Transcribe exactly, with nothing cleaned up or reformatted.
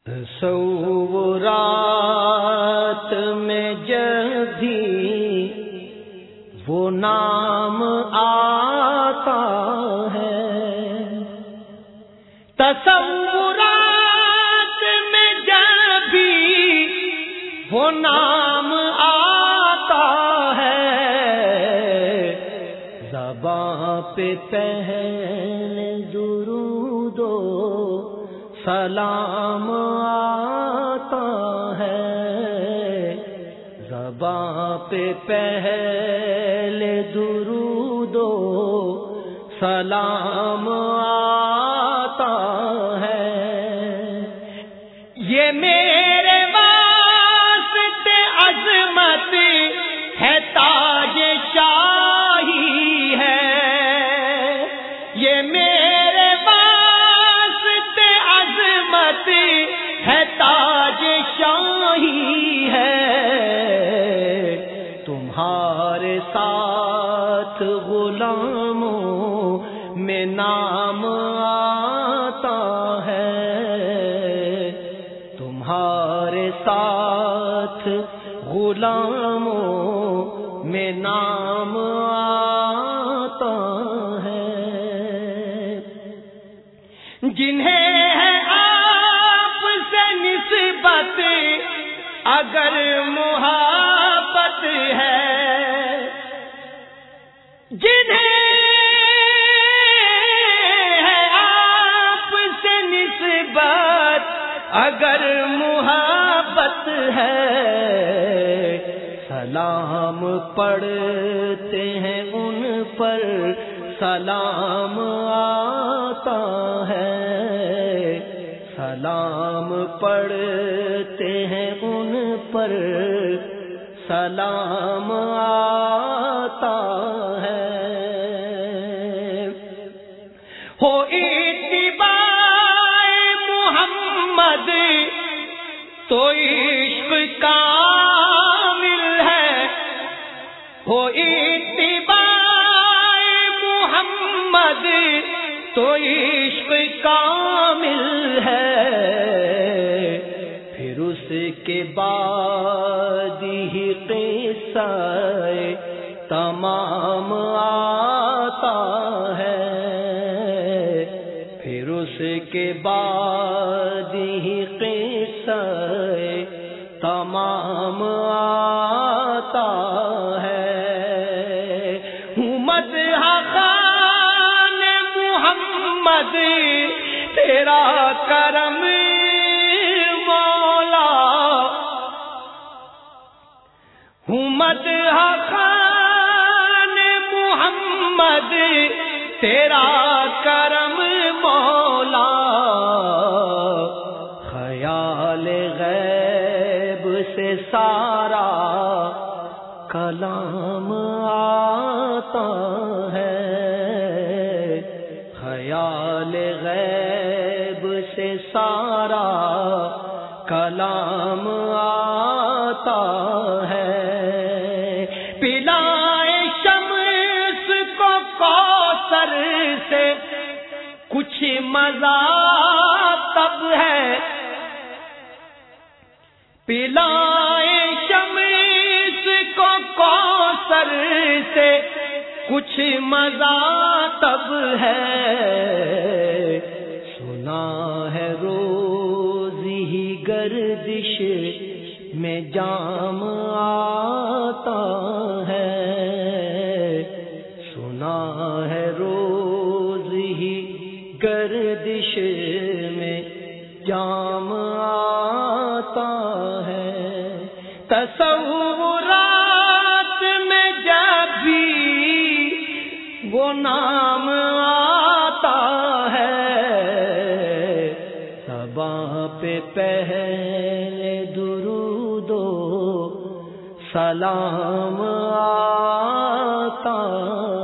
تصورات میں جب بھی وہ نام آتا ہے، تصورات میں جب بھی وہ نام آتا ہے، زباں پہ پہلے درود و سلام آتا ہے، زباں پہ پہلے درود و سلام آتا ہے۔ یہ میرے واسطے عظمت ہے، تاج شاہی ہے، یہ میرے واسطے عظمت ہے، تاج شاہی ہے، تمہارے ساتھ غلاموں میں نام آتا ہے، تمہارے ساتھ غلاموں میں نام آتا ہے، جنہیں ہے آپ سے نسبت اگر محبت ہے، جنہیں ہے آپ سے نسبت اگر محبت ہے، سلام پڑھتے ہیں ان پر سلام آتا ہے، سلام پڑھتے ہیں ان پر سلام آتا ہے۔ ہو اتباع محمد تو عشق کامل ہے، ہو اتباع محمد تو عشق کامل ہے، پھر اس کے بعد ہی قصہ تمام آتا ہے، پھر اس کے بعد ہی قصہ تمام آتا ہے۔ مدح خوان محمد تیرا کرم مولا، مدح خوان محمد تیرا کرم مولا، خیال غیب سے سارا کلام آتا ہے، خیال غیب سے سارا کلام آتا ہے، پلائے شمس کو کوثر سے کچھ مزہ تب ہے، پلائے شمس کو کوثر سے کچھ مزہ تب ہے، سنا ہے روز ہی گردش میں جام آتا ہے، سنا ہے روز ہی گردش میں جام آتا ہے، تصورات میں جب بھی وہ نام آتا ہے، زباں پہ پہلے درود و سلام آتا